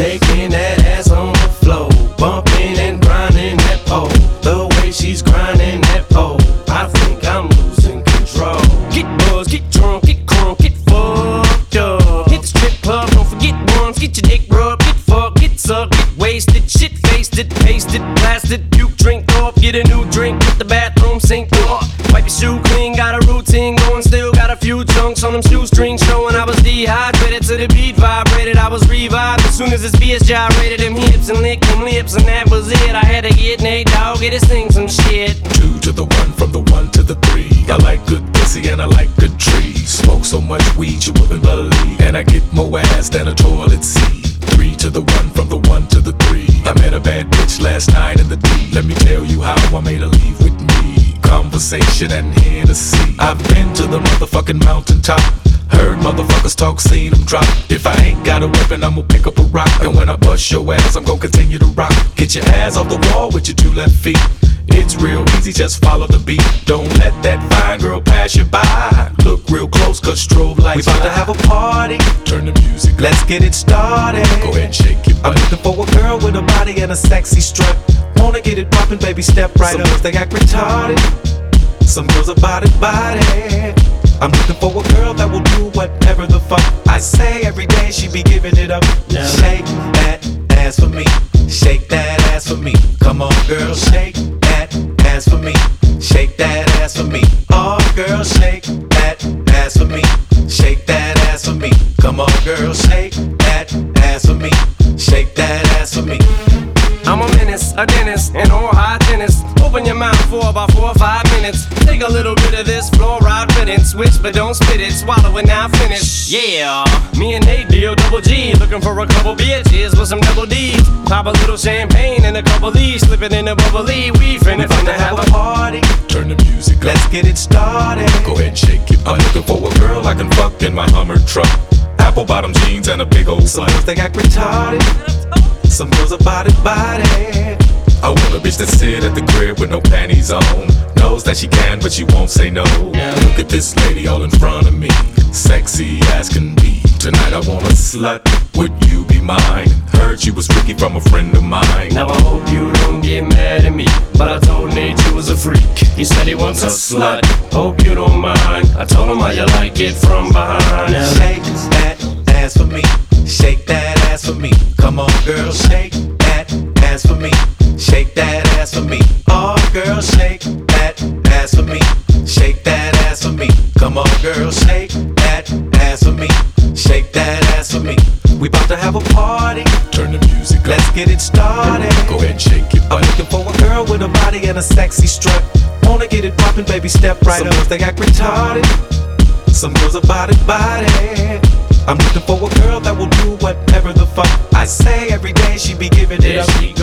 shaking that ass on the floor, bumping and grinding that pole. The way she's grinding that pole, I think I'm losing control. Get buzzed, get drunk, get crunk, get fucked up. Hit the strip club, don't forget once, get your dick rubbed, get fucked, get sucked, get wasted, shit faced it, pasted, blasted, puke, drink off, get a new drink, get the bathroom sink off. Wipe your shoe clean, got a routine going, still got a few chunks on them shoestrings showing I was dehydrated to the beat vibrated. I was revived as soon as this BS gyrated them hips and licked them lips, and that was it. I had to get Nate Dogg, get his thing some shit. 2 to the 1, from the 1 to the 3. I like good pussy and I like good trees. Smoke so much weed you wouldn't believe, and I get more ass than a toilet seat. 3 to the 1, from the 1 to the 3. I met a bad bitch last night in the D. Let me tell you how I made her leave with me. Conversation and Hennessy. I've been to the motherfucking mountaintop, heard motherfuckers talk, seen them drop. If I ain't got a weapon, I'ma pick up a rock, and when I bust your ass, I'm gon' continue to rock. Get your ass off the wall with your 2 left feet. It's real easy, just follow the beat. Don't let that fine girl pass you by. Look real close, cause strobe lights. We about to have a party, turn the music up. let's get it started. Go ahead and shake it. I'm looking for a girl with a body and a sexy strut. Wanna get it poppin', baby, step right up. Some girls, they act retarded, some girls are body. I'm looking for a girl that will do whatever the fuck I say. Every day she be giving it up. Yeah. Shake that ass for me, shake that ass for me. Come on, girl, shake that ass for me, shake that ass for me. Oh, girl, shake that ass for me, shake that ass for me. Come on, girl, shake that ass for me, shake that ass for me. I'm a menace, a dentist, and all high tennis. Open your mouth for about 4 or 5 minutes. Take a little bit of this fluoride riddance. Switch but don't spit it, swallow it now finish. Yeah, me and Nate deal double G. Looking for a couple bitches with some double D's. Pop a little champagne and a couple D's. Slip it in a bubbly. We finna have a party, turn the music up. let's get it started. Go ahead and shake it. I'm looking for a girl I can fuck in my Hummer truck. Apple bottom jeans and a big old Some slut. girls, they act retarded, some girls are body. I want a bitch that sit at the crib with no panties on. Knows that she can, but she won't say no. Look at this lady all in front of me, sexy as can be. Tonight I want a slut, would you be mine? Heard she was freaky from a friend of mine. Now I hope you don't get mad at me, but I told Nate you was a freak. He said he wants a slut, hope you don't mind. I told him how you like it from behind. Now shake that ass for me, shake that ass for me. Come on, girl, shake that ass for me, shake that ass for me. Oh, girl, shake that ass for me, shake that ass for me. Come on, girl, shake that ass for me, shake that ass for me. We about to have a party, turn the music up. let's get it started. Go ahead and shake it. I'm looking for a girl with a body and a sexy strut. Wanna get it poppin', baby, step right up. Some girls, they act retarded, some girls are body. I'm looking for a girl that will do whatever the fuck I say. Every day she be giving it up.